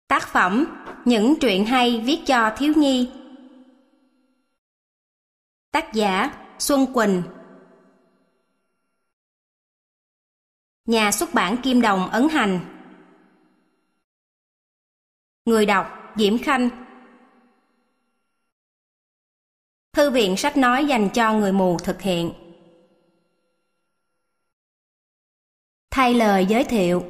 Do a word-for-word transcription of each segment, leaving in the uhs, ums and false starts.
Tác phẩm Những truyện hay viết cho thiếu nhi. Tác giả Xuân Quỳnh. Nhà xuất bản Kim Đồng ấn hành. Người đọc Diễm Khanh. Thư viện sách nói dành cho người mù thực hiện. Thay lời giới thiệu.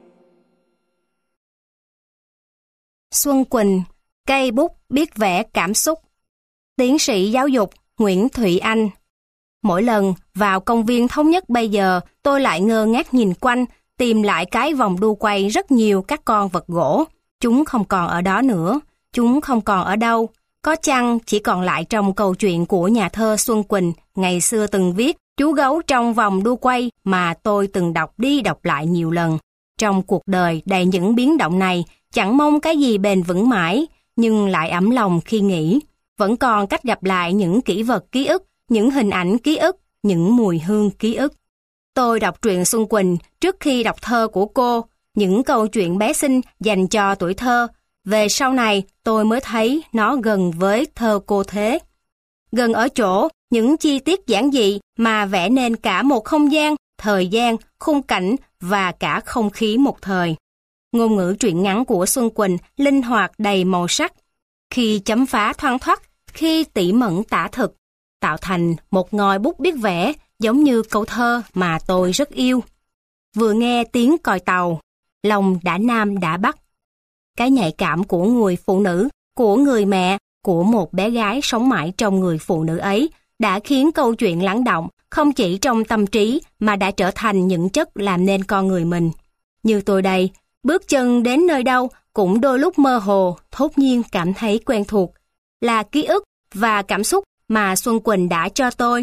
Xuân Quỳnh, cây bút biết vẽ cảm xúc. Tiến sĩ giáo dục Nguyễn Thụy Anh. Mỗi lần vào công viên Thống Nhất bây giờ, tôi lại ngơ ngác nhìn quanh, tìm lại cái vòng đu quay rất nhiều các con vật gỗ. Chúng không còn ở đó nữa, chúng không còn ở đâu. Có chăng chỉ còn lại trong câu chuyện của nhà thơ Xuân Quỳnh ngày xưa từng viết Chú gấu trong vòng đu quay mà tôi từng đọc đi đọc lại nhiều lần. Trong cuộc đời đầy những biến động này, chẳng mong cái gì bền vững mãi, nhưng lại ấm lòng khi nghĩ. Vẫn còn cách gặp lại những kỷ vật ký ức, những hình ảnh ký ức, những mùi hương ký ức. Tôi đọc truyện Xuân Quỳnh trước khi đọc thơ của cô, những câu chuyện bé xinh dành cho tuổi thơ. Về sau này tôi mới thấy nó gần với thơ cô thế. Gần ở chỗ, những chi tiết giản dị mà vẽ nên cả một không gian, thời gian, khung cảnh và cả không khí một thời. Ngôn ngữ truyện ngắn của Xuân Quỳnh linh hoạt đầy màu sắc, khi chấm phá thoăn thoắt, khi tỉ mẩn tả thực, tạo thành một ngòi bút biết vẽ giống như câu thơ mà tôi rất yêu. Vừa nghe tiếng còi tàu, lòng đã nam đã bắc. Cái nhạy cảm của người phụ nữ, của người mẹ, của một bé gái sống mãi trong người phụ nữ ấy đã khiến câu chuyện lắng động không chỉ trong tâm trí mà đã trở thành những chất làm nên con người mình. Như tôi đây, bước chân đến nơi đâu cũng đôi lúc mơ hồ, thốt nhiên cảm thấy quen thuộc, là ký ức và cảm xúc mà Xuân Quỳnh đã cho tôi.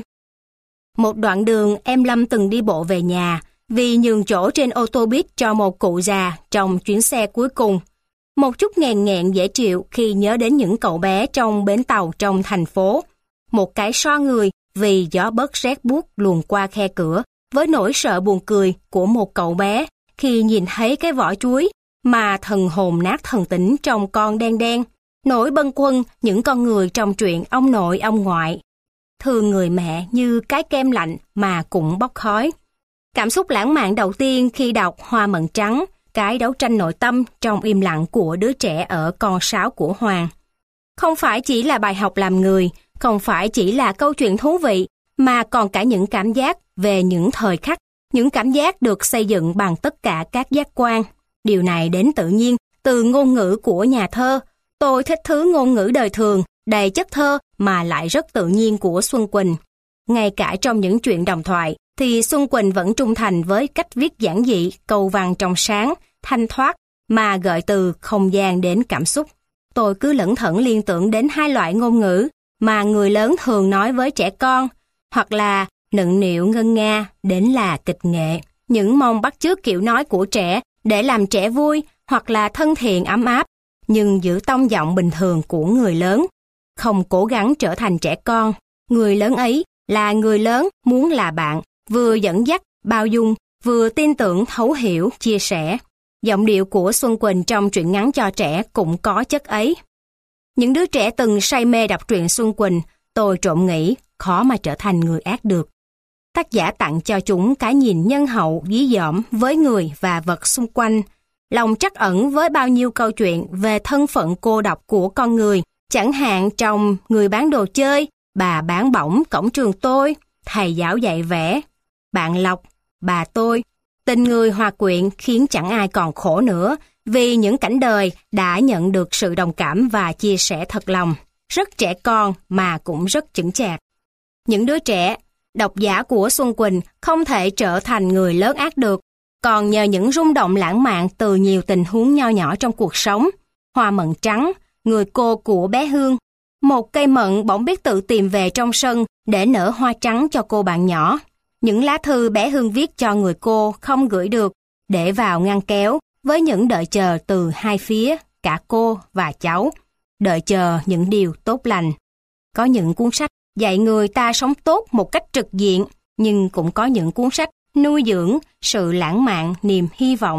Một đoạn đường em Lâm từng đi bộ về nhà vì nhường chỗ trên ô tô buýt cho một cụ già trong chuyến xe cuối cùng. Một chút nghẹn nghẹn dễ chịu khi nhớ đến những cậu bé trong bến tàu trong thành phố. Một cái so người vì gió bấc rét buốt luồn qua khe cửa với nỗi sợ buồn cười của một cậu bé khi nhìn thấy cái vỏ chuối mà thần hồn nát thần tính trong con đen đen, nỗi bâng khuâng những con người trong truyện ông nội ông ngoại. Thương người mẹ như cái kem lạnh mà cũng bốc khói. Cảm xúc lãng mạn đầu tiên khi đọc Hoa Mận Trắng, cái đấu tranh nội tâm trong im lặng của đứa trẻ ở Con Sáo của Hoàng. Không phải chỉ là bài học làm người, không phải chỉ là câu chuyện thú vị, mà còn cả những cảm giác về những thời khắc, những cảm giác được xây dựng bằng tất cả các giác quan. Điều này đến tự nhiên, từ ngôn ngữ của nhà thơ. Tôi thích thứ ngôn ngữ đời thường, đầy chất thơ mà lại rất tự nhiên của Xuân Quỳnh. Ngay cả trong những chuyện đồng thoại, thì Xuân Quỳnh vẫn trung thành với cách viết giản dị, câu văn trong sáng, thanh thoát, mà gợi từ không gian đến cảm xúc. Tôi cứ lẩn thẩn liên tưởng đến hai loại ngôn ngữ mà người lớn thường nói với trẻ con, hoặc là nựng nịu ngân nga đến là kịch nghệ. Những mong bắt chước kiểu nói của trẻ để làm trẻ vui, hoặc là thân thiện ấm áp, nhưng giữ tông giọng bình thường của người lớn. Không cố gắng trở thành trẻ con. Người lớn ấy là người lớn muốn là bạn, vừa dẫn dắt, bao dung, vừa tin tưởng, thấu hiểu, chia sẻ. Giọng điệu của Xuân Quỳnh trong truyện ngắn cho trẻ cũng có chất ấy. Những đứa trẻ từng say mê đọc truyện Xuân Quỳnh, tôi trộm nghĩ khó mà trở thành người ác được. Tác giả tặng cho chúng cái nhìn nhân hậu dí dỏm với người và vật xung quanh, lòng trắc ẩn với bao nhiêu câu chuyện về thân phận cô độc của con người, chẳng hạn trong Người bán đồ chơi, Bà bán bỏng cổng trường tôi, Thầy giáo dạy vẽ, Bạn Lộc, Bà tôi. Tình người hòa quyện khiến chẳng ai còn khổ nữa, vì những cảnh đời đã nhận được sự đồng cảm và chia sẻ thật lòng. Rất trẻ con mà cũng rất chững chạc. Những đứa trẻ, độc giả của Xuân Quỳnh không thể trở thành người lớn ác được, còn nhờ những rung động lãng mạn từ nhiều tình huống nho nhỏ trong cuộc sống. Hoa mận trắng, người cô của bé Hương. Một cây mận bỗng biết tự tìm về trong sân để nở hoa trắng cho cô bạn nhỏ. Những lá thư bé Hương viết cho người cô không gửi được, để vào ngăn kéo với những đợi chờ từ hai phía, cả cô và cháu. Đợi chờ những điều tốt lành. Có những cuốn sách dạy người ta sống tốt một cách trực diện, nhưng cũng có những cuốn sách nuôi dưỡng sự lãng mạn, niềm hy vọng,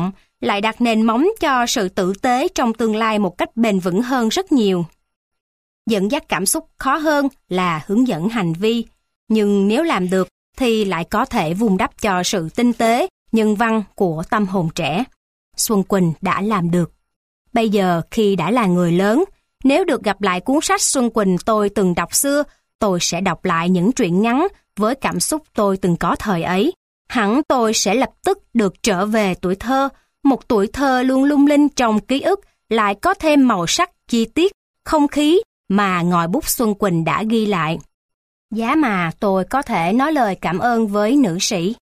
lại đặt nền móng cho sự tử tế trong tương lai một cách bền vững hơn rất nhiều. Dẫn dắt cảm xúc khó hơn là hướng dẫn hành vi, nhưng nếu làm được thì lại có thể vun đắp cho sự tinh tế, nhân văn của tâm hồn trẻ. Xuân Quỳnh đã làm được. Bây giờ khi đã là người lớn, nếu được gặp lại cuốn sách Xuân Quỳnh tôi từng đọc xưa, tôi sẽ đọc lại những truyện ngắn với cảm xúc tôi từng có thời ấy. Hẳn tôi sẽ lập tức được trở về tuổi thơ, một tuổi thơ luôn lung linh trong ký ức, lại có thêm màu sắc, chi tiết, không khí mà ngòi bút Xuân Quỳnh đã ghi lại. Giá mà tôi có thể nói lời cảm ơn với nữ sĩ.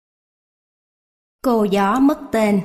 Cô gió mất tên.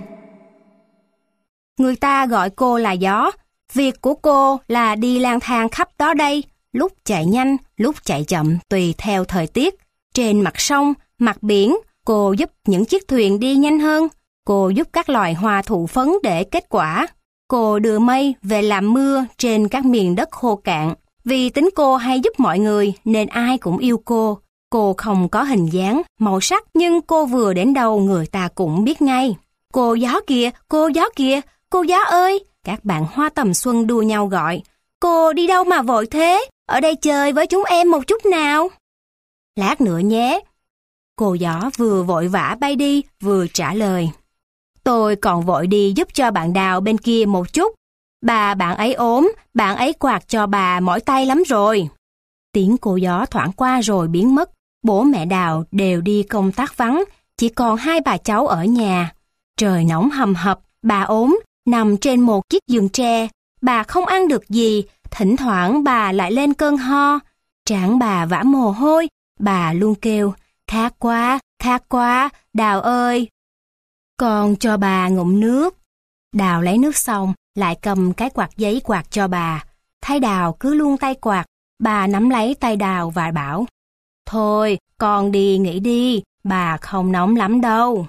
Người ta gọi cô là gió. Việc của cô là đi lang thang khắp đó đây, lúc chạy nhanh, lúc chạy chậm tùy theo thời tiết. Trên mặt sông, mặt biển, cô giúp những chiếc thuyền đi nhanh hơn. Cô giúp các loài hoa thụ phấn để kết quả. Cô đưa mây về làm mưa trên các miền đất khô cạn. Vì tính cô hay giúp mọi người nên ai cũng yêu cô. Cô không có hình dáng, màu sắc nhưng cô vừa đến đâu người ta cũng biết ngay. Cô gió kìa, cô gió kìa, cô gió ơi! Các bạn hoa tầm xuân đua nhau gọi. Cô đi đâu mà vội thế? Ở đây chơi với chúng em một chút nào. Lát nữa nhé. Cô gió vừa vội vã bay đi vừa trả lời. Tôi còn vội đi giúp cho bạn Đào bên kia một chút. Bà bạn ấy ốm, bạn ấy quạt cho bà mỏi tay lắm rồi. Tiếng cô gió thoảng qua rồi biến mất. Bố mẹ Đào đều đi công tác vắng, chỉ còn hai bà cháu ở nhà. Trời nóng hầm hập, bà ốm, nằm trên một chiếc giường tre. Bà không ăn được gì, thỉnh thoảng bà lại lên cơn ho. Trán bà vã mồ hôi, bà luôn kêu, khát quá, khát quá, Đào ơi. Con cho bà ngụm nước. Đào lấy nước xong, lại cầm cái quạt giấy quạt cho bà. Thấy Đào cứ luôn tay quạt, bà nắm lấy tay Đào và bảo, thôi, con đi nghỉ đi, bà không nóng lắm đâu.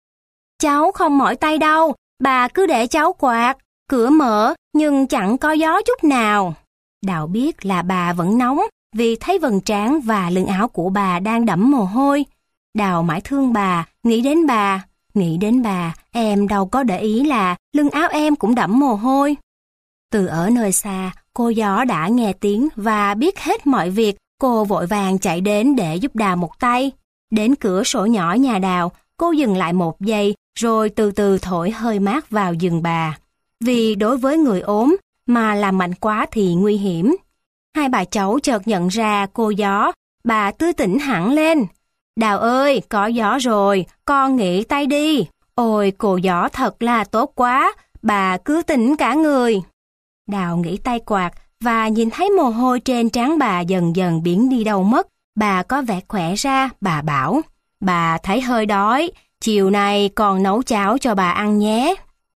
Cháu không mỏi tay đâu, bà cứ để cháu quạt, cửa mở nhưng chẳng có gió chút nào. Đào biết là bà vẫn nóng vì thấy vầng trán và lưng áo của bà đang đẫm mồ hôi. Đào mãi thương bà, nghĩ đến bà, nghĩ đến bà, em đâu có để ý là lưng áo em cũng đẫm mồ hôi. Từ ở nơi xa, cô gió đã nghe tiếng và biết hết mọi việc. Cô vội vàng chạy đến để giúp Đào một tay. Đến cửa sổ nhỏ nhà Đào, cô dừng lại một giây rồi từ từ thổi hơi mát vào giường bà. Vì đối với người ốm mà làm mạnh quá thì nguy hiểm. Hai bà cháu chợt nhận ra cô gió, bà tươi tỉnh hẳn lên. Đào ơi, có gió rồi, con nghỉ tay đi. Ôi, cô gió thật là tốt quá, bà cứ tỉnh cả người. Đào nghỉ tay quạt và nhìn thấy mồ hôi trên trán bà dần dần biến đi đâu mất. Bà có vẻ khỏe ra, bà bảo, bà thấy hơi đói, chiều nay con nấu cháo cho bà ăn nhé.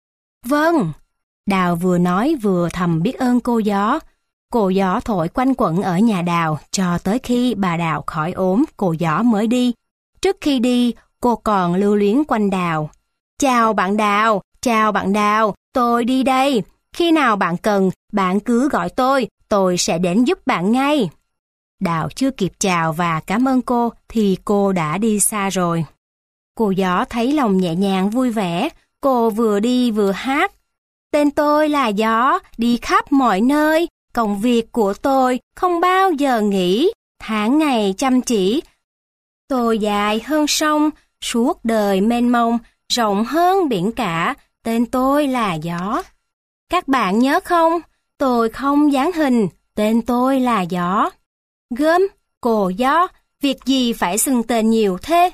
Vâng. Đào vừa nói vừa thầm biết ơn cô gió. Cô gió thổi quanh quẩn ở nhà Đào cho tới khi bà Đào khỏi ốm, cô gió mới đi. Trước khi đi, cô còn lưu luyến quanh Đào. Chào bạn Đào, chào bạn Đào, tôi đi đây. Khi nào bạn cần, bạn cứ gọi tôi, tôi sẽ đến giúp bạn ngay. Đào chưa kịp chào và cảm ơn cô thì cô đã đi xa rồi. Cô gió thấy lòng nhẹ nhàng vui vẻ, cô vừa đi vừa hát. Tên tôi là Gió, đi khắp mọi nơi, công việc của tôi không bao giờ nghỉ, tháng ngày chăm chỉ. Tôi dài hơn sông, suốt đời mênh mông, rộng hơn biển cả, tên tôi là Gió. Các bạn nhớ không? Tôi không dáng hình, tên tôi là Gió. Gớm, cô Gió, việc gì phải xưng tên nhiều thế?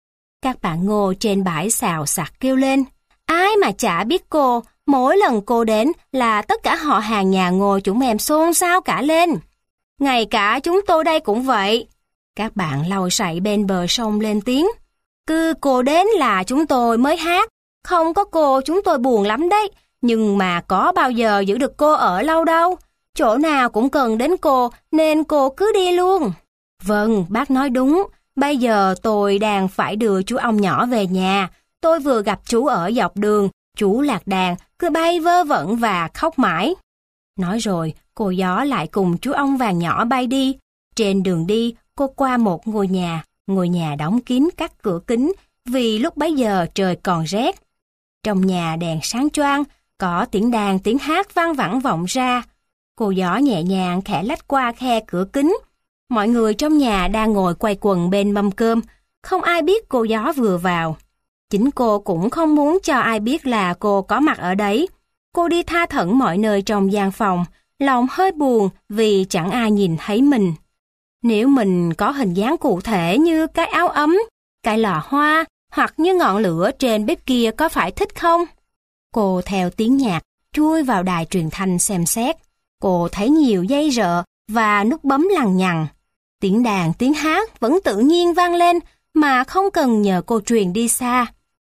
Các bạn Ngô trên bãi xào xạc kêu lên. Ai mà chả biết cô, mỗi lần cô đến là tất cả họ hàng nhà Ngô chúng em xôn xao cả lên. Ngay cả chúng tôi đây cũng vậy. Các bạn lau sậy bên bờ sông lên tiếng. Cứ cô đến là chúng tôi mới hát. Không có cô chúng tôi buồn lắm đấy. Nhưng mà có bao giờ giữ được cô ở lâu đâu. Chỗ nào cũng cần đến cô nên cô cứ đi luôn. Vâng, bác nói đúng. Bây giờ tôi đang phải đưa chú ong nhỏ về nhà. Tôi vừa gặp chú ở dọc đường. Chú lạc đàn, cứ bay vơ vẩn và khóc mãi. Nói rồi, cô Gió lại cùng chú ong vàng nhỏ bay đi. Trên đường đi, cô qua một ngôi nhà. Ngôi nhà đóng kín các cửa kính vì lúc bấy giờ trời còn rét. Trong nhà đèn sáng choang, có tiếng đàn tiếng hát vang vẳng vọng ra. Cô gió nhẹ nhàng khẽ lách qua khe cửa kính. Mọi người trong nhà đang ngồi quay quần bên mâm cơm, không ai biết cô gió vừa vào. Chính cô cũng không muốn cho ai biết là cô có mặt ở đấy. Cô đi tha thẩn mọi nơi trong gian phòng, lòng hơi buồn vì chẳng ai nhìn thấy mình. Nếu mình có hình dáng cụ thể như cái áo ấm, cái lò hoa hoặc như ngọn lửa trên bếp kia có phải thích không? Cô theo tiếng nhạc chui vào đài truyền thanh xem xét. Cô thấy nhiều dây rợ và nút bấm lằng nhằng. Tiếng đàn tiếng hát vẫn tự nhiên vang lên mà không cần nhờ cô truyền đi xa.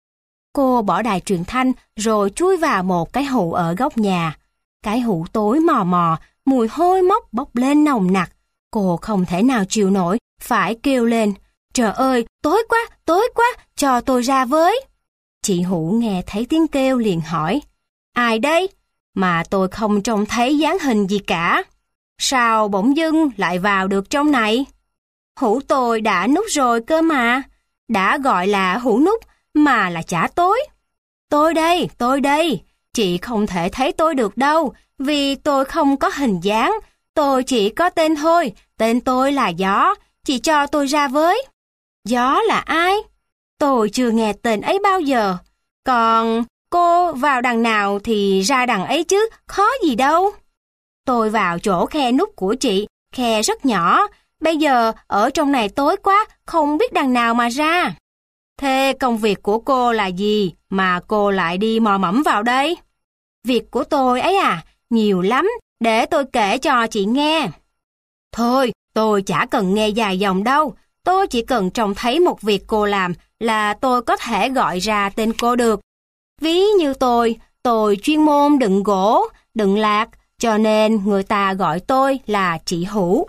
Cô bỏ đài truyền thanh rồi chui vào một cái hũ ở góc nhà. Cái hũ tối mò mò, mùi hôi mốc bốc lên nồng nặc. Cô không thể nào chịu nổi, phải kêu lên: "Trời ơi, tối quá, tối quá, cho tôi ra với." Chị Hũ nghe thấy tiếng kêu liền hỏi: "Ai đây? Mà tôi không trông thấy dáng hình gì cả. Sao bỗng dưng lại vào được trong này?" "Hũ tôi đã nút rồi cơ mà." "Đã gọi là hũ nút mà là chả tối." "Tôi đây, tôi đây. Chị không thể thấy tôi được đâu, vì tôi không có hình dáng. Tôi chỉ có tên thôi, tên tôi là Gió. Chị cho tôi ra với." "Gió là ai? Tôi chưa nghe tên ấy bao giờ. Còn cô vào đằng nào thì ra đằng ấy chứ, khó gì đâu." "Tôi vào chỗ khe nút của chị, khe rất nhỏ. Bây giờ ở trong này tối quá, không biết đằng nào mà ra." "Thế công việc của cô là gì mà cô lại đi mò mẫm vào đây?" "Việc của tôi ấy à, nhiều lắm, để tôi kể cho chị nghe." "Thôi, tôi chả cần nghe dài dòng đâu. Tôi chỉ cần trông thấy một việc cô làm là tôi có thể gọi ra tên cô được. Ví như tôi, tôi chuyên môn đựng gỗ, đựng lạc, cho nên người ta gọi tôi là chị Hũ."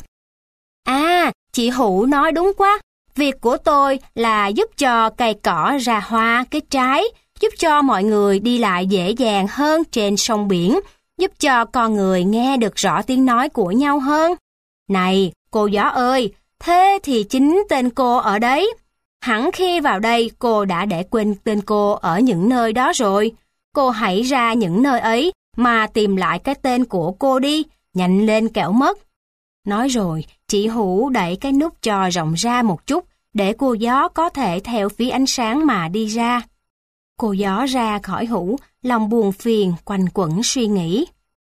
"À, chị Hũ nói đúng quá. Việc của tôi là giúp cho cây cỏ ra hoa, kết trái, giúp cho mọi người đi lại dễ dàng hơn trên sông biển, giúp cho con người nghe được rõ tiếng nói của nhau hơn." "Này, cô Gió ơi, thế thì chính tên cô ở đấy. Hẳn khi vào đây cô đã để quên tên cô ở những nơi đó rồi. Cô hãy ra những nơi ấy mà tìm lại cái tên của cô đi, nhanh lên kẻo mất." Nói rồi, chị Hũ đẩy cái nút cho rộng ra một chút để cô Gió có thể theo phía ánh sáng mà đi ra. Cô Gió ra khỏi hũ, lòng buồn phiền quanh quẩn suy nghĩ.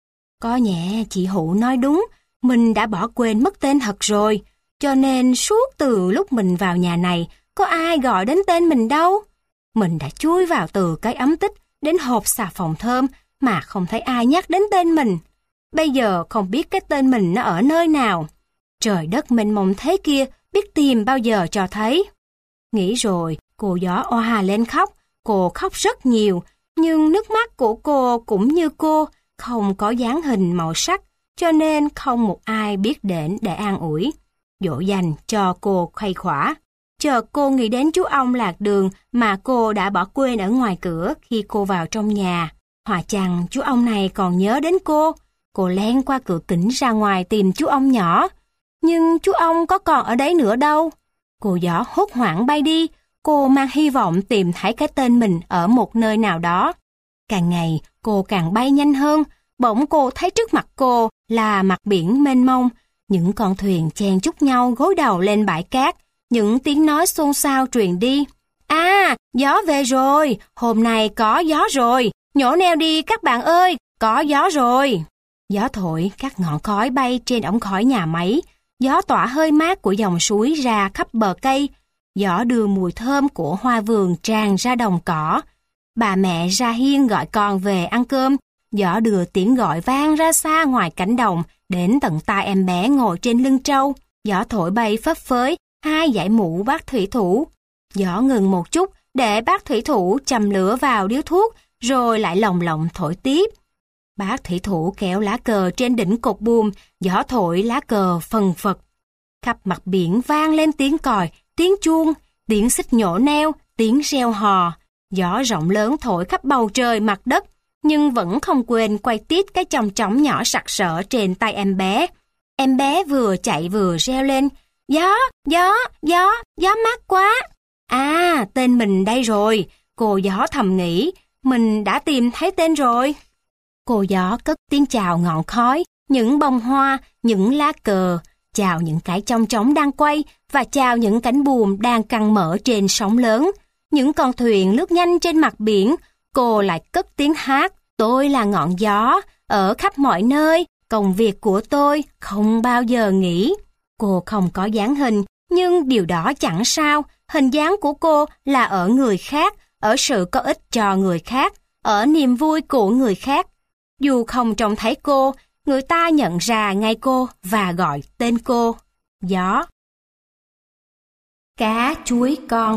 Có nhẹ chị Hũ nói đúng, mình đã bỏ quên mất tên thật rồi, cho nên suốt từ lúc mình vào nhà này, có ai gọi đến tên mình đâu. Mình đã chui vào từ cái ấm tích đến hộp xà phòng thơm mà không thấy ai nhắc đến tên mình. Bây giờ không biết cái tên mình nó ở nơi nào. Trời đất mênh mông thế kia, biết tìm bao giờ cho thấy. Nghĩ rồi, cô Gió oà lên khóc. Cô khóc rất nhiều, nhưng nước mắt của cô cũng như cô, không có dáng hình màu sắc, cho nên không một ai biết đến để an ủi, dỗ dành cho cô khuây khỏa. Chờ cô nghĩ đến chú ong lạc đường mà cô đã bỏ quên ở ngoài cửa khi cô vào trong nhà. Hòa chăng chú ong này còn nhớ đến cô. Cô len qua cửa kính ra ngoài tìm chú ong nhỏ. Nhưng chú ong có còn ở đấy nữa đâu. Cô Gió hốt hoảng bay đi. Cô mang hy vọng tìm thấy cái tên mình ở một nơi nào đó. Càng ngày cô càng bay nhanh hơn. Bỗng cô thấy trước mặt cô là mặt biển mênh mông. Những con thuyền chen chúc nhau gối đầu lên bãi cát. Những tiếng nói xôn xao truyền đi. À, gió về rồi, hôm nay có gió rồi. Nhổ neo đi các bạn ơi, có gió rồi. Gió thổi, các ngọn khói bay trên ống khói nhà máy. Gió tỏa hơi mát của dòng suối ra khắp bờ cây. Gió đưa mùi thơm của hoa vườn tràn ra đồng cỏ. Bà mẹ ra hiên gọi con về ăn cơm. Gió đưa tiếng gọi vang ra xa ngoài cánh đồng, đến tận tai em bé ngồi trên lưng trâu. Gió thổi bay phấp phới hai dải mũ bác thủy thủ. Gió ngừng một chút để bác thủy thủ châm lửa vào điếu thuốc, rồi lại lồng lộng thổi tiếp. Bác thủy thủ kéo lá cờ trên đỉnh cột buồm, gió thổi lá cờ phần phật. Khắp mặt biển vang lên tiếng còi, tiếng chuông, tiếng xích nhổ neo, tiếng reo hò. Gió rộng lớn thổi khắp bầu trời mặt đất, nhưng vẫn không quên quay tít cái chòng chóng nhỏ sặc sỡ trên tay em bé. Em bé vừa chạy vừa reo lên, gió, gió, gió, gió mát quá. À, tên mình đây rồi, cô Gió thầm nghĩ, mình đã tìm thấy tên rồi. Cô gió cất tiếng chào ngọn khói, những bông hoa, những lá cờ, chào những cái chong chóng đang quay và chào những cánh buồm đang căng mở trên sóng lớn. Những con thuyền lướt nhanh trên mặt biển, cô lại cất tiếng hát. Tôi là ngọn gió, ở khắp mọi nơi, công việc của tôi không bao giờ nghỉ. Cô không có dáng hình, nhưng điều đó chẳng sao. Hình dáng của cô là ở người khác, ở sự có ích cho người khác, ở niềm vui của người khác. Dù không trông thấy cô, người ta nhận ra ngay cô và gọi tên cô, gió. Cá chuối con.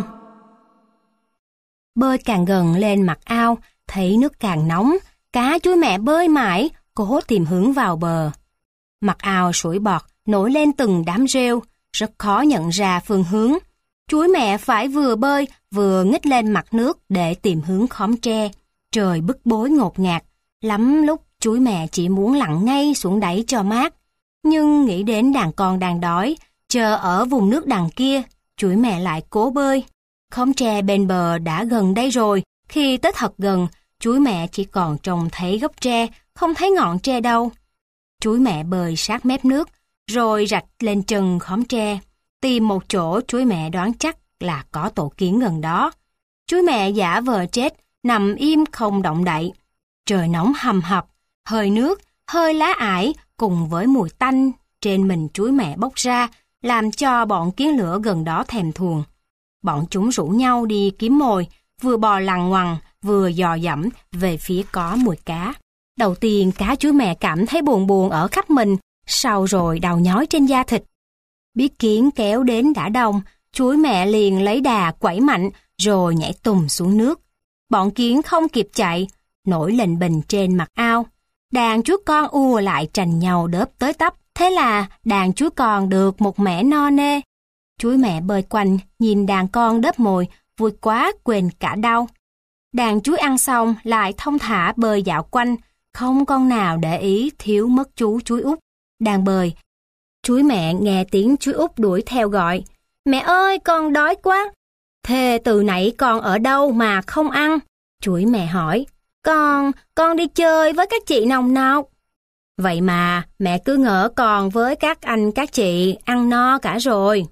Bơi càng gần lên mặt ao, thấy nước càng nóng, cá chuối mẹ bơi mãi, cố tìm hướng vào bờ. Mặt ao sủi bọt, nổi lên từng đám rêu, rất khó nhận ra phương hướng. Chuối mẹ phải vừa bơi, vừa nghích lên mặt nước để tìm hướng khóm tre. Trời bức bối ngột ngạt, lắm lúc chuối mẹ chỉ muốn lặn ngay xuống đáy cho mát. Nhưng nghĩ đến đàn con đang đói, chờ ở vùng nước đằng kia, chuối mẹ lại cố bơi. Khóm tre bên bờ đã gần đây rồi, khi tới thật gần, chuối mẹ chỉ còn trông thấy gốc tre, không thấy ngọn tre đâu. Chuối mẹ bơi sát mép nước, rồi rạch lên chân khóm tre, tìm một chỗ chuối mẹ đoán chắc là có tổ kiến gần đó. Chuối mẹ giả vờ chết, nằm im không động đậy. Trời nóng hầm hập, hơi nước, hơi lá ải cùng với mùi tanh trên mình chuối mẹ bốc ra, làm cho bọn kiến lửa gần đó thèm thuồng. Bọn chúng rủ nhau đi kiếm mồi, vừa bò lằn ngoằn, vừa dò dẫm về phía có mùi cá. Đầu tiên cá chuối mẹ cảm thấy buồn buồn ở khắp mình, sau rồi đau nhói trên da thịt. Biết kiến kéo đến đã đông, chuối mẹ liền lấy đà quẩy mạnh rồi nhảy tùng xuống nước. Bọn kiến không kịp chạy, nổi lềnh bềnh trên mặt ao. Đàn chuối con ùa lại tranh nhau đớp tới tấp, thế là đàn chuối con được một mẻ no nê. Chuối mẹ bơi quanh, nhìn đàn con đớp mồi, vui quá quên cả đau. Đàn chuối ăn xong lại thông thả bơi dạo quanh, không con nào để ý thiếu mất chú chuối út. Đang bơi, chuối mẹ nghe tiếng chuối út đuổi theo gọi, mẹ ơi con đói quá. Thế từ nãy con ở đâu mà không ăn? Chuối mẹ hỏi. Con, con đi chơi với các chị nồng nọc. Vậy mà mẹ cứ ngỡ con với các anh các chị ăn no cả rồi.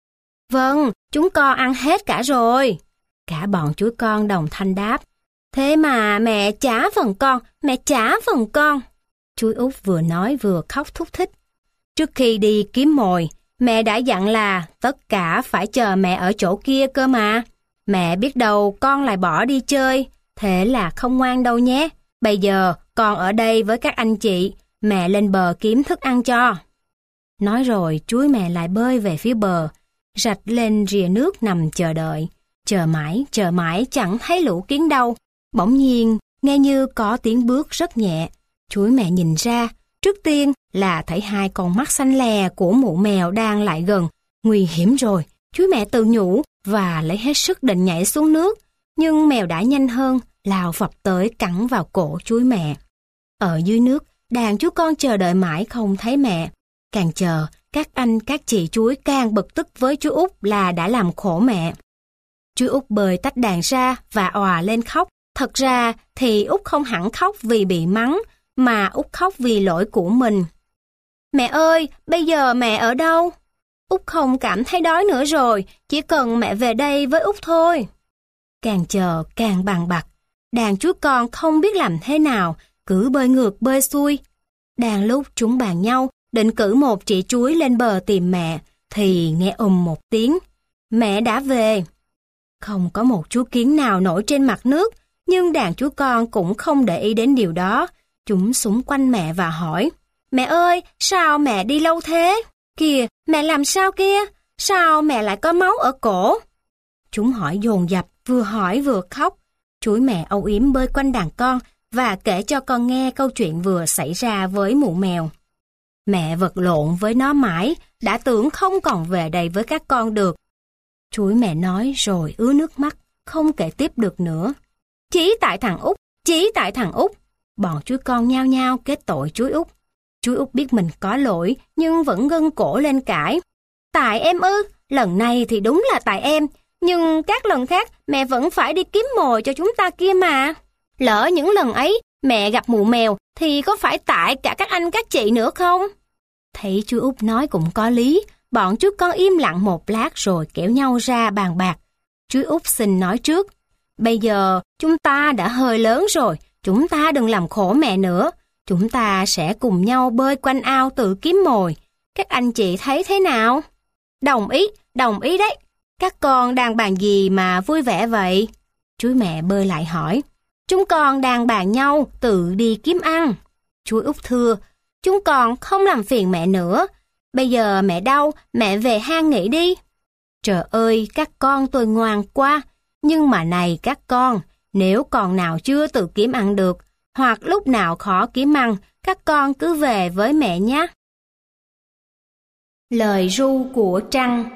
Vâng, chúng con ăn hết cả rồi. Cả bọn chuối con đồng thanh đáp. Thế mà mẹ trả phần con, mẹ trả phần con. Chuối út vừa nói vừa khóc thúc thích. Trước khi đi kiếm mồi, mẹ đã dặn là tất cả phải chờ mẹ ở chỗ kia cơ mà. Mẹ biết đâu con lại bỏ đi chơi, thế là không ngoan đâu nhé. Bây giờ con ở đây với các anh chị, mẹ lên bờ kiếm thức ăn cho. Nói rồi chuối mẹ lại bơi về phía bờ, rạch lên rìa nước nằm chờ đợi. Chờ mãi, chờ mãi chẳng thấy lũ kiến đâu. Bỗng nhiên, nghe như có tiếng bước rất nhẹ. Chuối mẹ nhìn ra, trước tiên là thấy hai con mắt xanh lè của mụ mèo đang lại gần. Nguy hiểm rồi, chuối mẹ tự nhủ và lấy hết sức định nhảy xuống nước. Nhưng mèo đã nhanh hơn, lao phập tới cắn vào cổ chuối mẹ. Ở dưới nước, đàn chú con chờ đợi mãi không thấy mẹ. Càng chờ, các anh các chị chuối càng bực tức với chú út là đã làm khổ mẹ. Chú út bơi tách đàn ra và òa lên khóc. Thật ra thì út không hẳn khóc vì bị mắng, mà út khóc vì lỗi của mình. Mẹ ơi, bây giờ mẹ ở đâu? Út không cảm thấy đói nữa rồi, chỉ cần mẹ về đây với út thôi. Càng chờ càng bằng bặt, đàn chú con không biết làm thế nào, cứ bơi ngược bơi xuôi. Đang lúc chúng bàn nhau, định cử một chị chuối lên bờ tìm mẹ, thì nghe ùm một tiếng. Mẹ đã về. Không có một chú kiến nào nổi trên mặt nước, nhưng đàn chú con cũng không để ý đến điều đó. Chúng xúm quanh mẹ và hỏi, mẹ ơi, sao mẹ đi lâu thế? Kìa, mẹ làm sao kia? Sao mẹ lại có máu ở cổ? Chúng hỏi dồn dập, vừa hỏi vừa khóc. Chuối mẹ âu yếm bơi quanh đàn con và kể cho con nghe câu chuyện vừa xảy ra với mụ mèo. Mẹ vật lộn với nó mãi, đã tưởng không còn về đây với các con được. Chuối mẹ nói rồi ứa nước mắt, không kể tiếp được nữa. Chỉ tại thằng Út, chỉ tại thằng Út. Bọn chuối con nhao nhao kết tội chuối Út. Chuối Út biết mình có lỗi, nhưng vẫn gân cổ lên cãi. Tại em ư, lần này thì đúng là tại em, nhưng các lần khác mẹ vẫn phải đi kiếm mồi cho chúng ta kia mà. Lỡ những lần ấy mẹ gặp mụ mèo thì có phải tại cả các anh các chị nữa không? Thấy chú Út nói cũng có lý, bọn chú con im lặng một lát rồi kéo nhau ra bàn bạc. Chú Út xin nói trước. Bây giờ chúng ta đã hơi lớn rồi, chúng ta đừng làm khổ mẹ nữa. Chúng ta sẽ cùng nhau bơi quanh ao tự kiếm mồi. Các anh chị thấy thế nào? Đồng ý, đồng ý đấy. Các con đang bàn gì mà vui vẻ vậy? Chú mẹ bơi lại hỏi. Chúng con đang bàn nhau tự đi kiếm ăn. Chú Út thưa, chúng con không làm phiền mẹ nữa. Bây giờ mẹ đâu, mẹ về hang nghỉ đi. Trời ơi, các con tôi ngoan quá. Nhưng mà này các con, nếu con nào chưa tự kiếm ăn được, hoặc lúc nào khó kiếm ăn, các con cứ về với mẹ nhé. Lời ru của Trăng.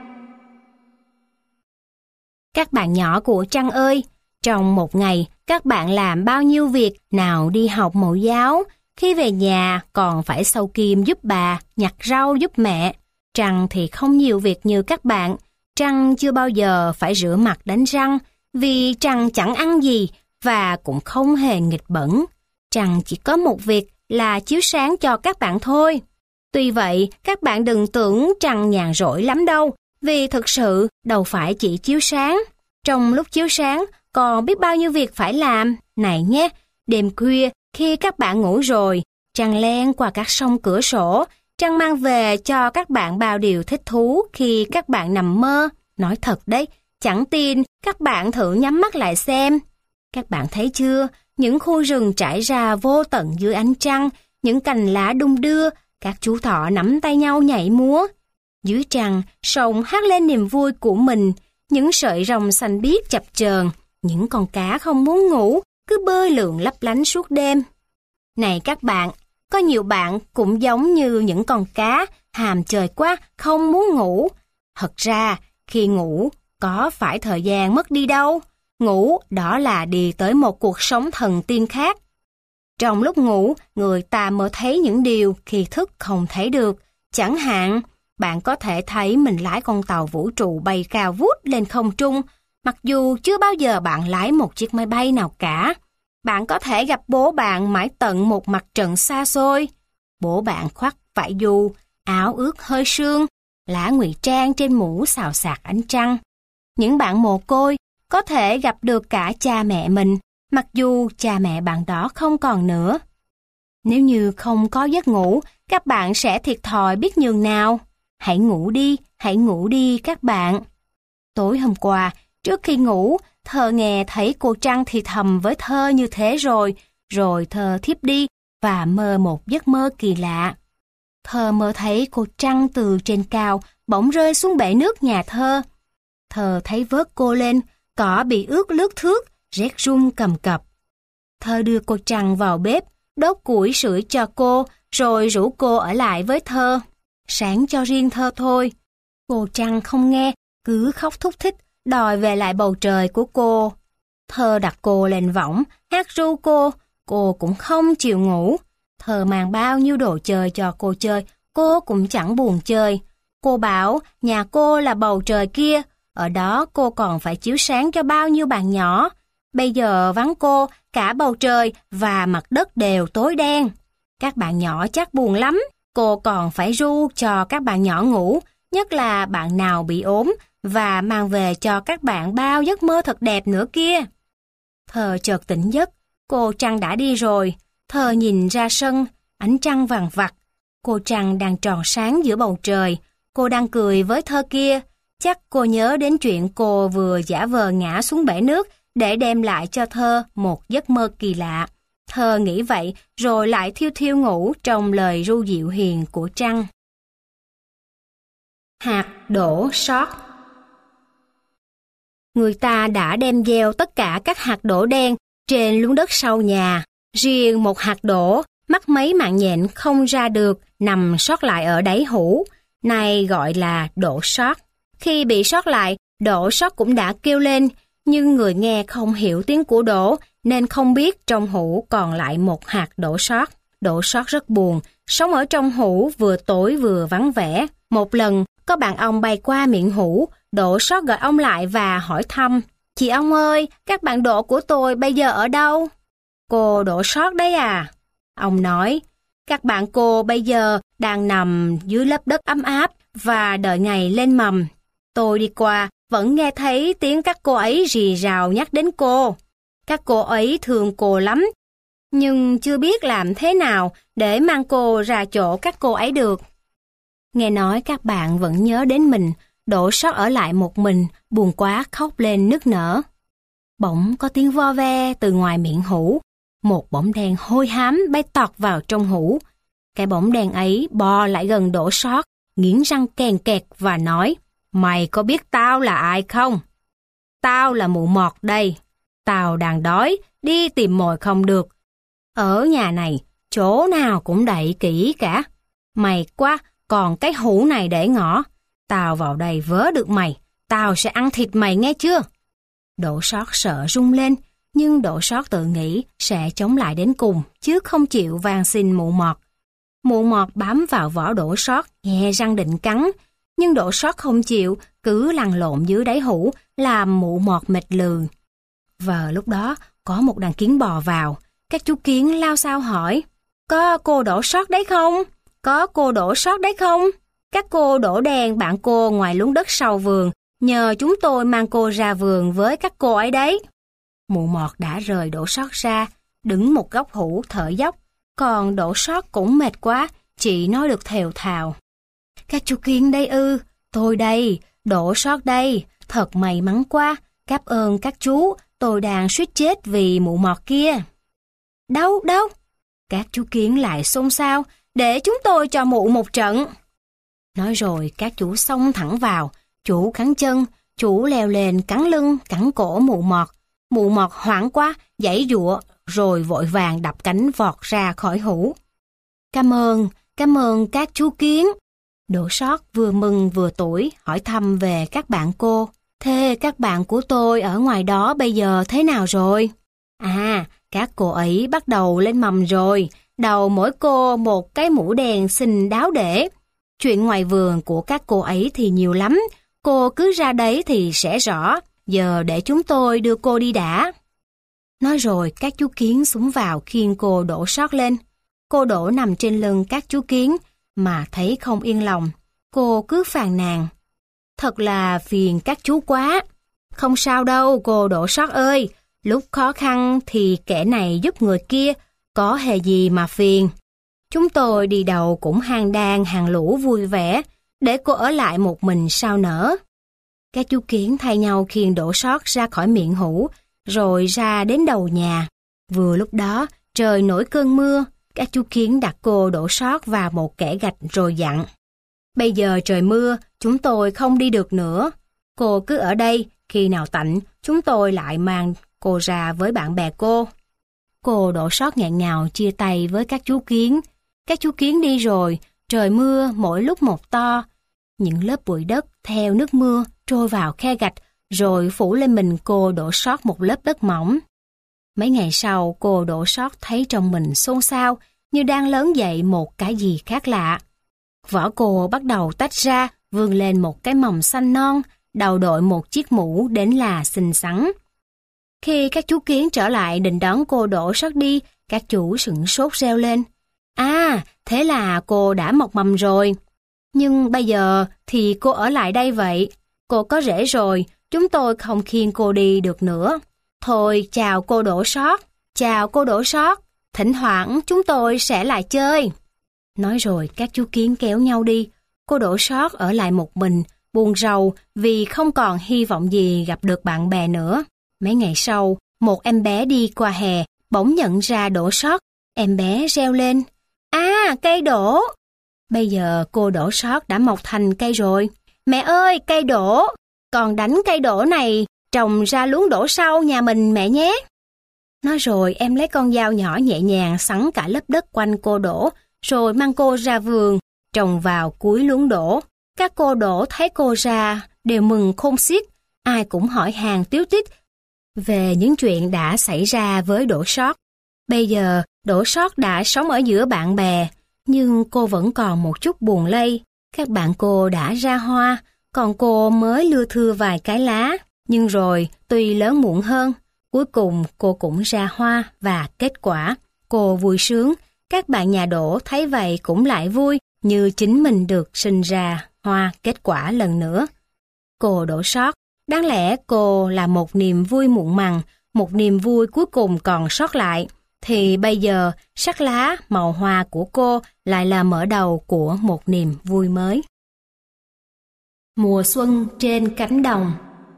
Các bạn nhỏ của Trăng ơi, trong một ngày các bạn làm bao nhiêu việc, nào đi học mẫu giáo, khi về nhà còn phải sâu kim giúp bà, nhặt rau giúp mẹ. Trăng thì không nhiều việc như các bạn. Trăng chưa bao giờ phải rửa mặt đánh răng, vì Trăng chẳng ăn gì và cũng không hề nghịch bẩn. Trăng chỉ có một việc là chiếu sáng cho các bạn thôi. Tuy vậy, các bạn đừng tưởng Trăng nhàn rỗi lắm đâu, vì thực sự đâu phải chỉ chiếu sáng. Trong lúc chiếu sáng, còn biết bao nhiêu việc phải làm. Này nhé, đêm khuya, khi các bạn ngủ rồi, Trăng len qua các song cửa sổ, Trăng mang về cho các bạn bao điều thích thú khi các bạn nằm mơ. Nói thật đấy, chẳng tin, các bạn thử nhắm mắt lại xem. Các bạn thấy chưa, những khu rừng trải ra vô tận dưới ánh trăng, những cành lá đung đưa, các chú thỏ nắm tay nhau nhảy múa. Dưới trăng, sông hát lên niềm vui của mình, những sợi rồng xanh biếc chập chờn, những con cá không muốn ngủ, cứ bơi lượn lấp lánh suốt đêm. Này các bạn, có nhiều bạn cũng giống như những con cá, hàm trời quá, không muốn ngủ. Thật ra, khi ngủ, có phải thời gian mất đi đâu. Ngủ, đó là đi tới một cuộc sống thần tiên khác. Trong lúc ngủ, người ta mới thấy những điều khi thức không thấy được. Chẳng hạn, bạn có thể thấy mình lái con tàu vũ trụ bay cao vút lên không trung, mặc dù chưa bao giờ bạn lái một chiếc máy bay nào cả. Bạn có thể gặp bố bạn mãi tận một mặt trận xa xôi. Bố bạn khoác vải dù, áo ướt hơi sương, lá ngụy trang trên mũ xào xạc ánh trăng. Những bạn mồ côi có thể gặp được cả cha mẹ mình, mặc dù cha mẹ bạn đó không còn nữa. Nếu như không có giấc ngủ, các bạn sẽ thiệt thòi biết nhường nào. Hãy ngủ đi, hãy ngủ đi các bạn. Tối hôm qua, trước khi ngủ, Thơ nghe thấy cô Trăng thì thầm với Thơ như thế rồi, rồi Thơ thiếp đi và mơ một giấc mơ kỳ lạ. Thơ mơ thấy cô Trăng từ trên cao bỗng rơi xuống bể nước nhà Thơ. Thơ thấy vớt cô lên, cỏ bị ướt lướt thướt, rét run cầm cập. Thơ đưa cô Trăng vào bếp, đốt củi sưởi cho cô, rồi rủ cô ở lại với Thơ. Sáng cho riêng Thơ thôi. Cô Trăng không nghe, cứ khóc thúc thích, đòi về lại bầu trời của cô. Thơ đặt cô lên võng, hát ru cô, cô cũng không chịu ngủ. Thơ mang bao nhiêu đồ chơi cho cô chơi, cô cũng chẳng buồn chơi. Cô bảo nhà cô là bầu trời kia, ở đó cô còn phải chiếu sáng cho bao nhiêu bạn nhỏ. Bây giờ vắng cô, cả bầu trời và mặt đất đều tối đen. Các bạn nhỏ chắc buồn lắm, cô còn phải ru cho các bạn nhỏ ngủ, nhất là bạn nào bị ốm, và mang về cho các bạn bao giấc mơ thật đẹp nữa kia. Thơ chợt tỉnh giấc, cô Trăng đã đi rồi. Thơ nhìn ra sân, ánh trăng vàng vặc. Cô Trăng đang tròn sáng giữa bầu trời. Cô đang cười với Thơ kia. Chắc cô nhớ đến chuyện cô vừa giả vờ ngã xuống bể nước để đem lại cho Thơ một giấc mơ kỳ lạ. Thơ nghĩ vậy rồi lại thiêu thiêu ngủ trong lời ru dịu hiền của Trăng. Hạt đổ sót. Người ta đã đem gieo tất cả các hạt đỗ đen trên luống đất sau nhà. Riêng một hạt đỗ, mắc mấy mạng nhện không ra được, nằm sót lại ở đáy hũ. Này gọi là đổ sót. Khi bị sót lại, đổ sót cũng đã kêu lên, nhưng người nghe không hiểu tiếng của đổ, nên không biết trong hũ còn lại một hạt đổ sót. Đổ sót rất buồn, sống ở trong hũ vừa tối vừa vắng vẻ. Một lần, có bạn ong bay qua miệng hũ, đổ sót gọi ông lại và hỏi thăm. Chị ong ơi, các bạn đỗ của tôi bây giờ ở đâu? cô đổ sót đấy à? Ông nói, các bạn cô bây giờ đang nằm dưới lớp đất ấm áp và đợi ngày lên mầm. Tôi đi qua vẫn nghe thấy tiếng các cô ấy rì rào nhắc đến cô. Các cô ấy thương cô lắm, nhưng chưa biết làm thế nào để mang cô ra chỗ các cô ấy được. Nghe nói các bạn vẫn nhớ đến mình, đổ sót ở lại một mình, buồn quá khóc lên nức nở. Bỗng có tiếng vo ve từ ngoài miệng hũ. Một bóng đen hôi hám bay tọt vào trong hũ. Cái bóng đen ấy bò lại gần đổ sót, nghiến răng kèn kẹt và nói, mày có biết tao là ai không? Tao là mụ mọt đây. Tao đang đói, đi tìm mồi không được. Ở nhà này, chỗ nào cũng đậy kỹ cả. Mày quá, còn cái hũ này để ngỏ. Tao vào đây vớ được mày, tao sẽ ăn thịt mày nghe chưa? Đổ sót sợ rung lên, nhưng đổ sót tự nghĩ sẽ chống lại đến cùng, chứ không chịu van xin mụ mọt. Mụ mọt bám vào vỏ đổ sót, nhe răng định cắn, nhưng đổ sót không chịu, cứ lăn lộn dưới đáy hũ, làm mụ mọt mệt lừ. Và lúc đó, có một đàn kiến bò vào, các chú kiến lao xao hỏi, có cô đổ sót đấy không? Có cô đổ sót đấy không? Các cô đổ đèn bạn cô ngoài luống đất sau vườn, nhờ chúng tôi mang cô ra vườn với các cô ấy đấy. Mụ mọt đã rời đổ sót ra, đứng một góc hũ thở dốc, còn đổ sót cũng mệt quá, chỉ nói được thều thào. Các chú kiến đây ư, tôi đây, đổ sót đây, thật may mắn quá, cáp ơn các chú, tôi đang suýt chết vì mụ mọt kia. Đâu, đâu? Các chú kiến lại xôn xao, để chúng tôi cho mụ một trận. Nói rồi các chú xông thẳng vào, chủ cắn chân, chủ leo lên cắn lưng, cắn cổ mụ mọt. Mụ mọt hoảng quá, giãy giụa, rồi vội vàng đập cánh vọt ra khỏi hũ. Cảm ơn, cảm ơn các chú kiến. Đổ sót vừa mừng vừa tủi hỏi thăm về các bạn cô. Thế các bạn của tôi ở ngoài đó bây giờ thế nào rồi? À, các cô ấy bắt đầu lên mầm rồi, đầu mỗi cô một cái mũ đèn xinh đáo để. Chuyện ngoài vườn của các cô ấy thì nhiều lắm, cô cứ ra đấy thì sẽ rõ, giờ để chúng tôi đưa cô đi đã. Nói rồi các chú kiến xúm vào khiêng cô đổ sót lên. Cô đổ nằm trên lưng các chú kiến, mà thấy không yên lòng. Cô cứ phàn nàn. Thật là phiền các chú quá. Không sao đâu cô đổ sót ơi, lúc khó khăn thì kẻ này giúp người kia, có hề gì mà phiền. Chúng tôi đi đầu cũng hàng đàn hàng lũ vui vẻ, để cô ở lại một mình sao nỡ. Các chú kiến thay nhau khiêng đổ sót ra khỏi miệng hũ, rồi ra đến đầu nhà. Vừa lúc đó, trời nổi cơn mưa, các chú kiến đặt cô đổ sót vào một kẽ gạch rồi dặn. Bây giờ trời mưa, chúng tôi không đi được nữa. Cô cứ ở đây, khi nào tạnh, chúng tôi lại mang cô ra với bạn bè cô. Cô đổ sót nghẹn ngào chia tay với các chú kiến. Các chú kiến đi rồi, trời mưa mỗi lúc một to. Những lớp bụi đất theo nước mưa trôi vào khe gạch, rồi phủ lên mình cô đổ sót một lớp đất mỏng. Mấy ngày sau, cô đổ sót thấy trong mình xôn xao, như đang lớn dậy một cái gì khác lạ. Vỏ cô bắt đầu tách ra, vươn lên một cái mầm xanh non, đầu đội một chiếc mũ đến là xinh xắn. Khi các chú kiến trở lại định đón cô đổ sót đi, các chủ sửng sốt reo lên. À, thế là cô đã mọc mầm rồi. Nhưng bây giờ thì cô ở lại đây vậy. Cô có rễ rồi, chúng tôi không khiêng cô đi được nữa. Thôi chào cô đổ sót, chào cô đổ sót, thỉnh thoảng chúng tôi sẽ lại chơi. Nói rồi các chú kiến kéo nhau đi, cô đổ sót ở lại một mình, buồn rầu vì không còn hy vọng gì gặp được bạn bè nữa. Mấy ngày sau, một em bé đi qua hè, bỗng nhận ra đổ sót. Em bé reo lên, à cây đổ. Bây giờ cô đổ sót đã mọc thành cây rồi. Mẹ ơi cây đổ, còn đánh cây đổ này trồng ra luống đổ sau nhà mình mẹ nhé. Nói rồi em lấy con dao nhỏ nhẹ nhàng sắn cả lớp đất quanh cô đổ, rồi mang cô ra vườn, trồng vào cuối luống đổ. Các cô đổ thấy cô ra đều mừng khôn xiết, ai cũng hỏi hàng tíu tít về những chuyện đã xảy ra với đổ sót. Bây giờ đổ sót đã sống ở giữa bạn bè, nhưng cô vẫn còn một chút buồn lây. Các bạn cô đã ra hoa, còn cô mới lưa thưa vài cái lá. Nhưng rồi, tuy lớn muộn hơn, Cuối cùng cô cũng ra hoa và kết quả. Cô vui sướng, các bạn nhà Đỗ thấy vậy cũng lại vui như chính mình được sinh ra hoa kết quả lần nữa. Cô đổ sót, đáng lẽ cô là một niềm vui muộn màng, một niềm vui cuối cùng còn sót lại, thì bây giờ sắc lá màu hoa của cô lại là mở đầu của một niềm vui mới. Mùa xuân trên cánh đồng.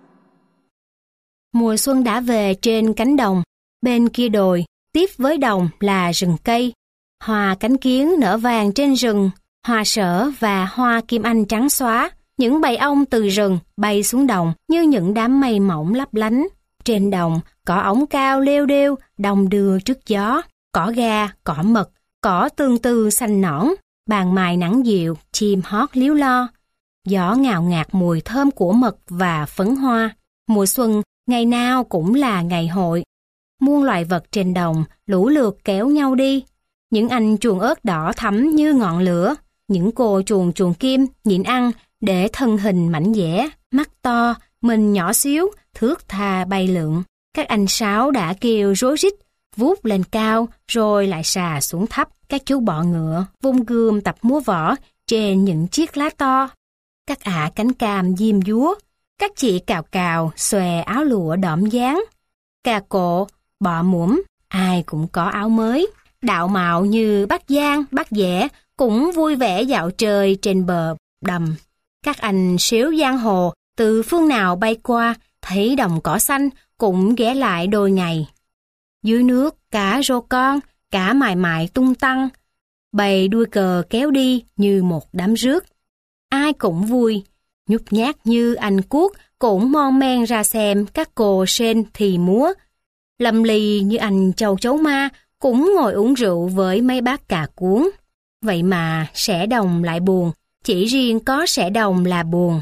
Mùa xuân đã về trên cánh đồng, bên kia đồi, tiếp với đồng là rừng cây. Hoa cánh kiến nở vàng trên rừng, hoa sở và hoa kim anh trắng xóa. Những bầy ong từ rừng bay xuống đồng như những đám mây mỏng lấp lánh. Trên đồng, cỏ ống cao leo đêu, đồng đưa trước gió. Cỏ ga, cỏ mật, cỏ tương tư xanh nõn, bàn mài nắng dịu, chim hót líu lo. Gió ngào ngạt mùi thơm của mật và phấn hoa. Mùa xuân, ngày nào cũng là ngày hội. Muôn loài vật trên đồng lũ lượt kéo nhau đi. Những anh chuồn ớt đỏ thắm như ngọn lửa. Những cô chuồn chuồn kim nhịn ăn để thân hình mảnh dẻ, mắt to, mình nhỏ xíu, thướt tha bay lượn. Các anh sáo đã kêu rối rít, vút lên cao rồi lại xà xuống thấp. Các chú bọ ngựa vung gươm tập múa võ trên những chiếc lá to. Các ả cánh cam diêm dúa, các chị cào cào xòe áo lụa đỏm dáng. Cà cộ, bọ muỗm, ai cũng có áo mới. Đạo mạo như Bắc Giang, Bắc Dẻ cũng vui vẻ dạo trời trên bờ đầm. Các anh xíu giang hồ từ phương nào bay qua, thấy đồng cỏ xanh cũng ghé lại đôi ngày. Dưới nước cá rô con, cá mài mài tung tăng, bầy đuôi cờ kéo đi như một đám rước. Ai cũng vui, nhút nhát như anh Cuốc cũng mon men ra xem các cô sen thì múa. Lâm lì như anh Châu Chấu Ma cũng ngồi uống rượu với mấy bác cà cuốn. Vậy mà sẻ đồng lại buồn, chỉ riêng có sẻ đồng là buồn.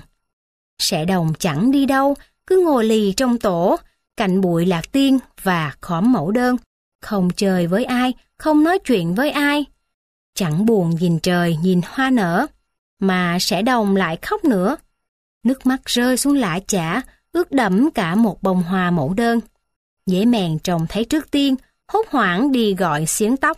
Sẻ đồng chẳng đi đâu, cứ ngồi lì trong tổ, cạnh bụi lạc tiên và khóm mẫu đơn. Không chơi với ai, không nói chuyện với ai. Chẳng buồn nhìn trời, nhìn hoa nở, mà sẻ đồng lại khóc nữa. Nước mắt rơi xuống lã chả, ướt đẫm cả một bông hoa mẫu đơn. Dễ mèn trông thấy trước tiên, hốt hoảng đi gọi xiếng tóc.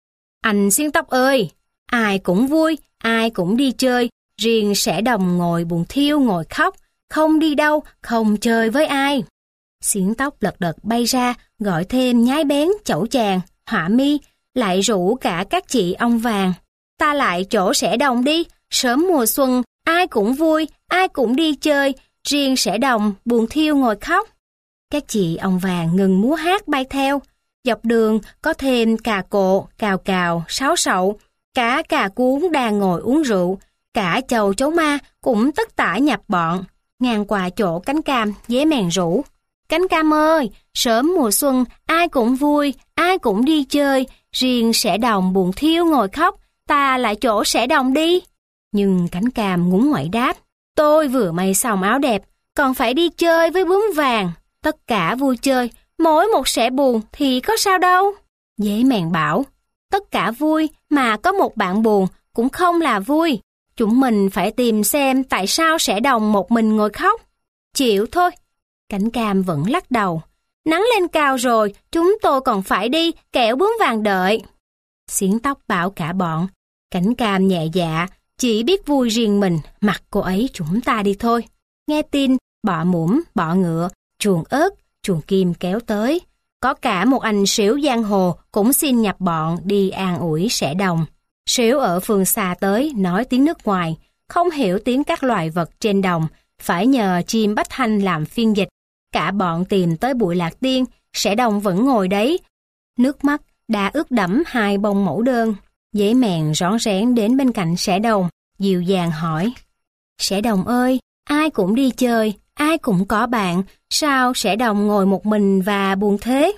Anh xiếng tóc ơi, ai cũng vui, ai cũng đi chơi, riêng sẻ đồng ngồi buồn thiêu ngồi khóc, không đi đâu, không chơi với ai. Xiếng tóc lật đật bay ra, gọi thêm nhái bén, chẩu chàng, họa mi, lại rủ cả các chị ong vàng. Ta lại chỗ sẻ đồng đi, sớm mùa xuân, ai cũng vui, ai cũng đi chơi, riêng sẻ đồng buồn thiêu ngồi khóc. Các chị ong vàng ngừng múa hát bay theo. Dọc đường có thêm cà cộ, cào cào, sáo sậu, cả cà cuốn đang ngồi uống rượu, cả Châu Chấu Ma cũng tất tả nhập bọn. Ngang qua chỗ cánh cam, dế mèn rủ. Cánh cam ơi, sớm mùa xuân, ai cũng vui, ai cũng đi chơi, riêng sẻ đồng buồn thiêu ngồi khóc, ta lại chỗ sẻ đồng đi. Nhưng cánh cam ngúng ngoẩy đáp, tôi vừa may xong áo đẹp, còn phải đi chơi với bướm vàng. Tất cả vui chơi, mỗi một sẻ buồn thì có sao đâu. Dế mèn bảo, tất cả vui mà có một bạn buồn cũng không là vui. Chúng mình phải tìm xem tại sao sẻ đồng một mình ngồi khóc. Chịu thôi. Cánh cam vẫn lắc đầu. Nắng lên cao rồi, chúng tôi còn phải đi, kẻo bướm vàng đợi. Xiếng tóc bảo cả bọn. Cánh cam nhẹ dạ, chỉ biết vui riêng mình, mặc cô ấy chúng ta đi thôi. Nghe tin, bọ muỗm, bọ ngựa, chuồn ớt, chuồn kim kéo tới. Có cả một anh xíu giang hồ cũng xin nhập bọn đi an ủi sẻ đồng. Xíu ở phương xa tới nói tiếng nước ngoài, không hiểu tiếng các loài vật trên đồng, phải nhờ chim bách thanh làm phiên dịch. Cả bọn tìm tới bụi lạc tiên, sẻ đồng vẫn ngồi đấy. Nước mắt đã ướt đẫm hai bông mẫu đơn. Dế mèn rón rén đến bên cạnh sẻ đồng, dịu dàng hỏi. Sẻ đồng ơi, ai cũng đi chơi, ai cũng có bạn, sao sẻ đồng ngồi một mình và buồn thế?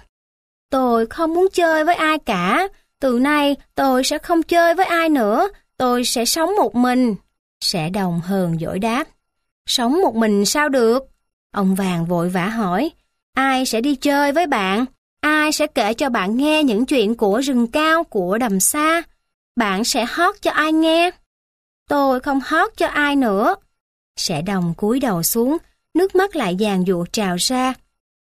Tôi không muốn chơi với ai cả, từ nay tôi sẽ không chơi với ai nữa, tôi sẽ sống một mình. Sẻ đồng hờn dỗi đáp. Sống một mình sao được? Ông vàng vội vã hỏi. Ai sẽ đi chơi với bạn? Ai sẽ kể cho bạn nghe những chuyện của rừng cao, của đầm xa? Bạn sẽ hót cho ai nghe? Tôi không hót cho ai nữa. Sẻ đồng cúi đầu xuống, nước mắt lại giàn giụa trào ra.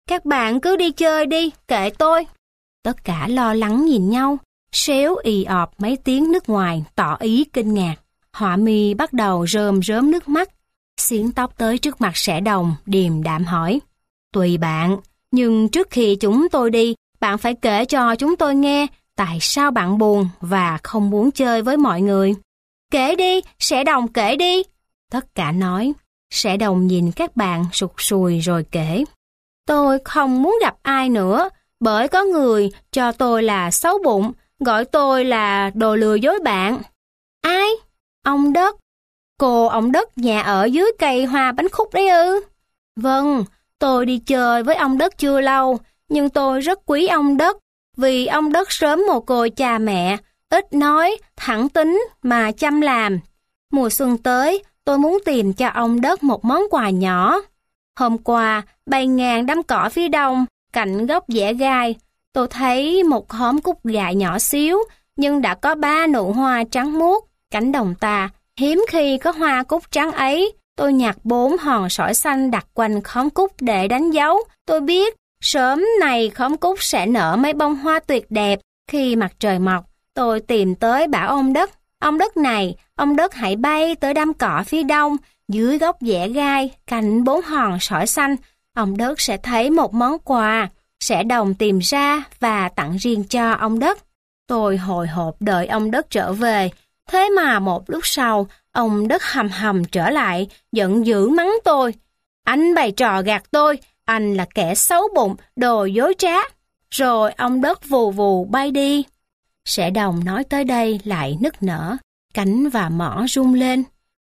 Các bạn cứ đi chơi đi, kệ tôi. Tất cả lo lắng nhìn nhau, xéo ì ọp mấy tiếng nước ngoài tỏ ý kinh ngạc. Họa mi bắt đầu rơm rớm nước mắt. Xiển Tóc tới trước mặt Sẻ Đồng, điềm đạm hỏi. Tùy bạn, nhưng trước khi chúng tôi đi, bạn phải kể cho chúng tôi nghe tại sao bạn buồn và không muốn chơi với mọi người. Kể đi, Sẻ Đồng kể đi. Tất cả nói. Sẻ Đồng nhìn các bạn sụt sùi rồi kể. Tôi không muốn gặp ai nữa, bởi có người cho tôi là xấu bụng, gọi tôi là đồ lừa dối bạn. Ai? Ông Đất. Cô ông Đất nhà ở dưới cây hoa bánh khúc đấy ư? Vâng, tôi đi chơi với ông Đất chưa lâu, nhưng tôi rất quý ông Đất, vì ông Đất sớm mồ côi cha mẹ, ít nói, thẳng tính mà chăm làm. Mùa xuân tới, tôi muốn tìm cho ông Đất một món quà nhỏ. Hôm qua, bay ngang đám cỏ phía đông, cạnh gốc dẻ gai, tôi thấy một khóm cúc gại nhỏ xíu, nhưng đã có ba nụ hoa trắng muốt. Cánh đồng ta, hiếm khi có hoa cúc trắng ấy. Tôi nhặt bốn hòn sỏi xanh đặt quanh khóm cúc để đánh dấu. Tôi biết, sớm này khóm cúc sẽ nở mấy bông hoa tuyệt đẹp. Khi mặt trời mọc, tôi tìm tới bảo ông Đất. Ông Đất này, ông Đất hãy bay tới đám cỏ phía đông, dưới gốc dẻ gai, cạnh bốn hòn sỏi xanh. Ông Đất sẽ thấy một món quà, Sẻ Đồng tìm ra và tặng riêng cho ông Đất. Tôi hồi hộp đợi ông Đất trở về. Thế mà một lúc sau, ông Đất hầm hầm trở lại, giận dữ mắng tôi. Anh bày trò gạt tôi, anh là kẻ xấu bụng, đồ dối trá. Rồi ông Đất vù vù bay đi. Sẻ Đồng nói tới đây lại nức nở, cánh và mỏ rung lên.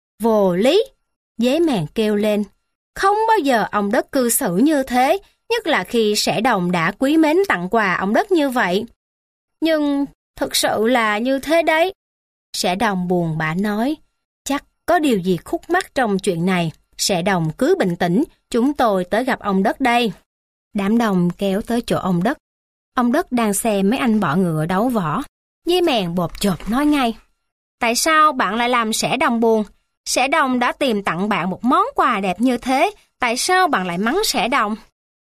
Vô lý! Dế mèn kêu lên. Không bao giờ ông Đất cư xử như thế, nhất là khi Sẻ Đồng đã quý mến tặng quà ông Đất như vậy. Nhưng thực sự là như thế đấy. Sẻ Đồng buồn bã nói. Chắc có điều gì khúc mắc trong chuyện này. Sẻ Đồng cứ bình tĩnh, chúng tôi tới gặp ông Đất đây. Đám đông kéo tới chỗ ông Đất. Ông Đất đang xem mấy anh bọ ngựa đấu võ. Dế mèn bộp chộp nói ngay. Tại sao bạn lại làm Sẻ Đồng buồn? Sẻ Đồng đã tìm tặng bạn một món quà đẹp như thế, tại sao bạn lại mắng Sẻ Đồng?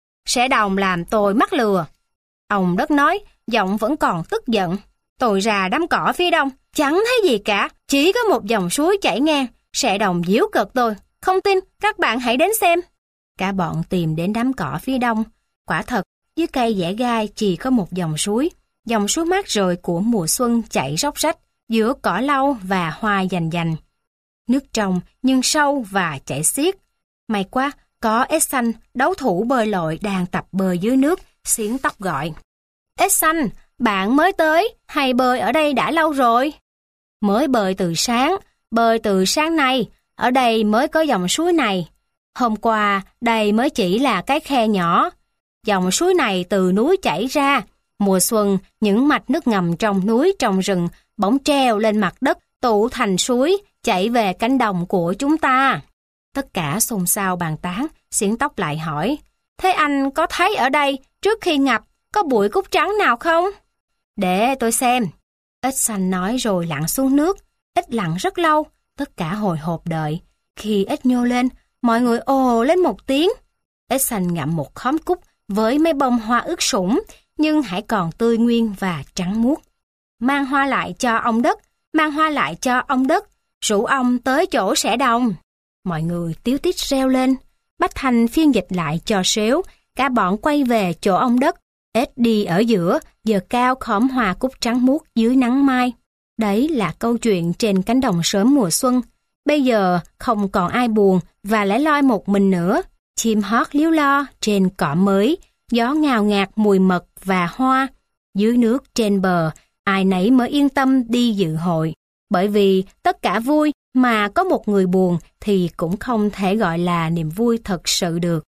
Sẻ Đồng làm tôi mắc lừa. Ông Đất nói, giọng vẫn còn tức giận. Tôi ra đám cỏ phía đông, chẳng thấy gì cả, chỉ có một dòng suối chảy ngang. Sẻ Đồng giễu cợt tôi. Không tin, các bạn hãy đến xem. Cả bọn tìm đến đám cỏ phía đông. Quả thật, dưới cây dẻ gai chỉ có một dòng suối. Dòng suối mát rượi của mùa xuân chảy róc rách giữa cỏ lau và hoa dành dành. Nước trong nhưng sâu và chảy xiết. May quá, có ếch xanh, đấu thủ bơi lội đang tập bơi dưới nước. Xiển Tóc gọi. Ếch xanh, bạn mới tới hay bơi ở đây đã lâu rồi? Mới bơi từ sáng, bơi từ sáng nay, ở đây mới có dòng suối này. Hôm qua, đây mới chỉ là cái khe nhỏ. Dòng suối này từ núi chảy ra. Mùa xuân, những mạch nước ngầm trong núi, trong rừng bỗng treo lên mặt đất, tụ thành suối, chảy về cánh đồng của chúng ta. Tất cả xôn xao bàn tán. Xiển Tóc lại hỏi, thế anh có thấy ở đây, trước khi ngập, có bụi cúc trắng nào không? Để tôi xem. Ếch xanh nói rồi lặn xuống nước. Ếch lặn rất lâu, tất cả hồi hộp đợi. Khi ếch nhô lên, mọi người ồ lên một tiếng. Ếch xanh ngậm một khóm cúc với mấy bông hoa ướt sũng, nhưng hãy còn tươi nguyên và trắng muốt. Mang hoa lại cho ông Đất, mang hoa lại cho ông Đất, rủ ông tới chỗ Sẻ Đồng. Mọi người tíu tít reo lên. Bách Thành phiên dịch lại cho xéo, cả bọn quay về chỗ ông Đất. Ếch đi ở giữa, giờ cao khóm hoa cúc trắng muốt dưới nắng mai. Đấy là câu chuyện trên cánh đồng sớm mùa xuân. Bây giờ không còn ai buồn và lẻ loi một mình nữa. Chim hót líu lo trên cỏ mới, gió ngào ngạt mùi mật và hoa. Dưới nước trên bờ, ai nấy mới yên tâm đi dự hội. Bởi vì tất cả vui mà có một người buồn thì cũng không thể gọi là niềm vui thật sự được.